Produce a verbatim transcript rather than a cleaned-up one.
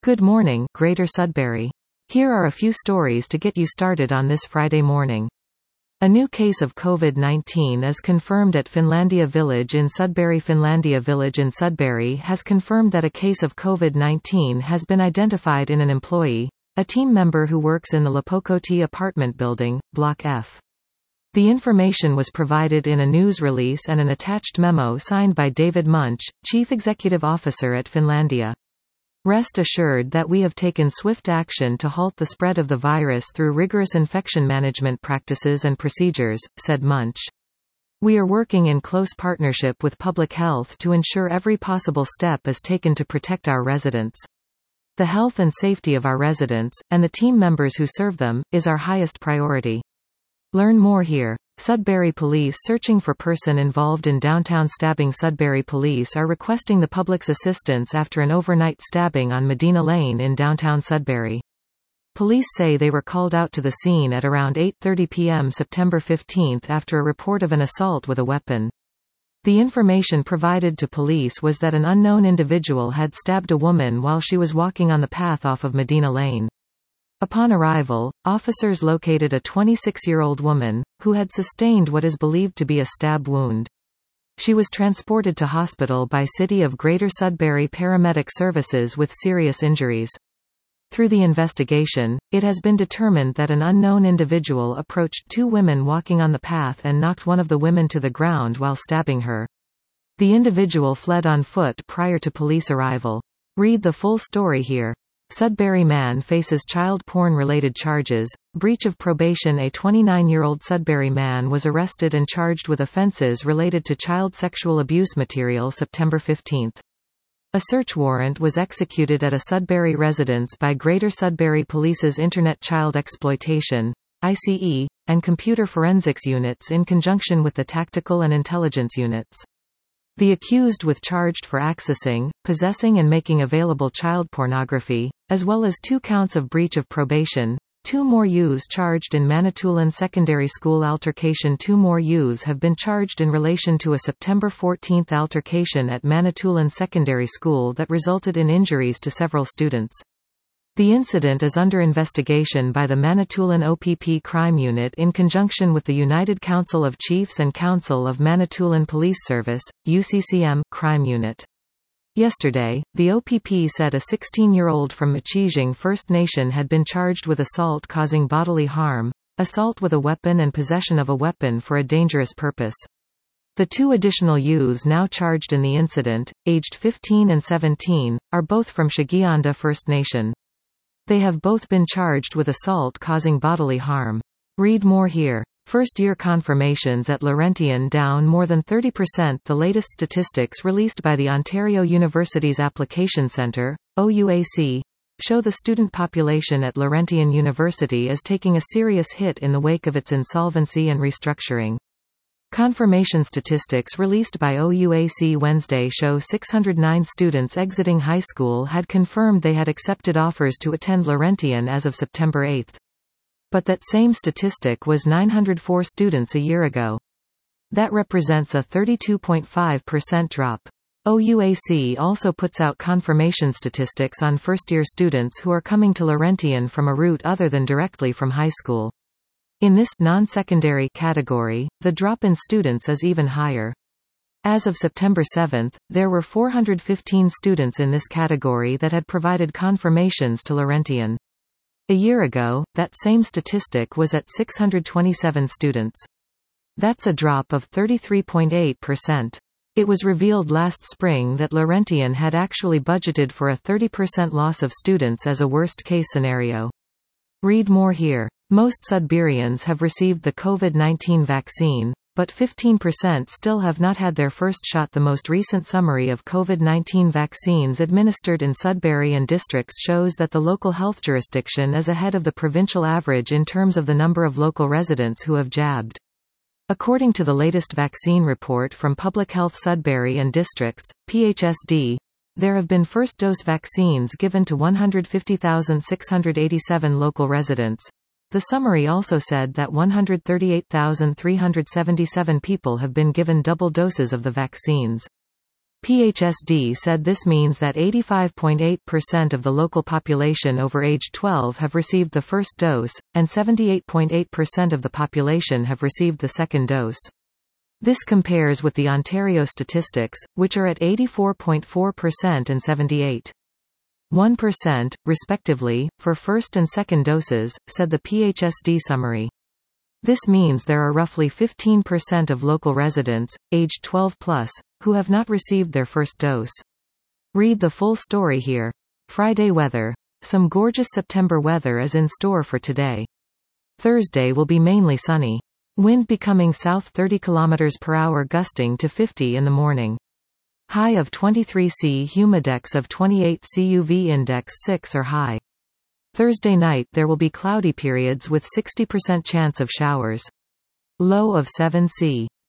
Good morning, Greater Sudbury. Here are a few stories to get you started on this Friday morning. A new case of COVID nineteen is confirmed at Finlandia Village in Sudbury. Finlandia Village in Sudbury has confirmed that a case of COVID nineteen has been identified in an employee, a team member who works in the Lapokoti apartment building, Block F. The information was provided in a news release and an attached memo signed by David Munch, Chief Executive Officer at Finlandia. Rest assured that we have taken swift action to halt the spread of the virus through rigorous infection management practices and procedures, said Munch. We are working in close partnership with public health to ensure every possible step is taken to protect our residents. The health and safety of our residents, and the team members who serve them, is our highest priority. Learn more here. Sudbury Police searching for person involved in downtown stabbing. Sudbury Police are requesting the public's assistance after an overnight stabbing on Medina Lane in downtown Sudbury. Police say they were called out to the scene at around eight thirty p m September fifteenth after a report of an assault with a weapon. The information provided to police was that an unknown individual had stabbed a woman while she was walking on the path off of Medina Lane. Upon arrival, officers located a twenty-six-year-old woman, who had sustained what is believed to be a stab wound. She was transported to hospital by City of Greater Sudbury Paramedic Services with serious injuries. Through the investigation, it has been determined that an unknown individual approached two women walking on the path and knocked one of the women to the ground while stabbing her. The individual fled on foot prior to police arrival. Read the full story here. Sudbury man faces child porn-related charges, breach of probation. A twenty-nine-year-old Sudbury man was arrested and charged with offences related to child sexual abuse material September fifteenth. A search warrant was executed at a Sudbury residence by Greater Sudbury Police's Internet Child Exploitation I C E, and Computer Forensics units in conjunction with the Tactical and Intelligence units. The accused was charged for accessing, possessing and making available child pornography, as well as two counts of breach of probation. Two more youths charged in Manitoulin Secondary School altercation. Two more youths have been charged in relation to a September fourteenth altercation at Manitoulin Secondary School that resulted in injuries to several students. The incident is under investigation by the Manitoulin O P P Crime Unit in conjunction with the United Council of Chiefs and Council of Manitoulin Police Service, U C C M, Crime Unit. Yesterday, the O P P said a sixteen-year-old from Machijing First Nation had been charged with assault causing bodily harm, assault with a weapon and possession of a weapon for a dangerous purpose. The two additional youths now charged in the incident, aged fifteen and seventeen, are both from Shigianda First Nation. They have both been charged with assault causing bodily harm. Read more here. First-year confirmations at Laurentian down more than thirty percent. The latest statistics released by the Ontario University's Application Centre, O U A C, show the student population at Laurentian University is taking a serious hit in the wake of its insolvency and restructuring. Confirmation statistics released by O U A C Wednesday show six hundred nine students exiting high school had confirmed they had accepted offers to attend Laurentian as of September eighth. But that same statistic was nine hundred four students a year ago. That represents a thirty-two point five percent drop. O U A C also puts out confirmation statistics on first-year students who are coming to Laurentian from a route other than directly from high school. In this non-secondary category, the drop in students is even higher. As of September seventh, there were four hundred fifteen students in this category that had provided confirmations to Laurentian. A year ago, that same statistic was at six hundred twenty-seven students. That's a drop of thirty-three point eight percent. It was revealed last spring that Laurentian had actually budgeted for a thirty percent loss of students as a worst-case scenario. Read more here. Most Sudburyans have received the COVID nineteen vaccine, but fifteen percent still have not had their first shot. The most recent summary of COVID nineteen vaccines administered in Sudbury and districts shows that the local health jurisdiction is ahead of the provincial average in terms of the number of local residents who have jabbed. According to the latest vaccine report from Public Health Sudbury and Districts, P H S D, there have been first-dose vaccines given to one hundred fifty thousand six hundred eighty-seven local residents. The summary also said that one hundred thirty-eight thousand three hundred seventy-seven people have been given double doses of the vaccines. P H S D said this means that eighty-five point eight percent of the local population over age twelve have received the first dose, and seventy-eight point eight percent of the population have received the second dose. This compares with the Ontario statistics, which are at eighty-four point four percent and seventy-eight point one percent, respectively, for first and second doses, said the P H S D summary. This means there are roughly fifteen percent of local residents, aged twelve plus, who have not received their first dose. Read the full story here. Friday weather. Some gorgeous September weather is in store for today. Thursday will be mainly sunny. Wind becoming south thirty kilometers per hour, gusting to fifty in the morning. High of twenty-three C, humidex of twenty-eight C, U V index six or high. Thursday night there will be cloudy periods with sixty percent chance of showers. Low of seven C.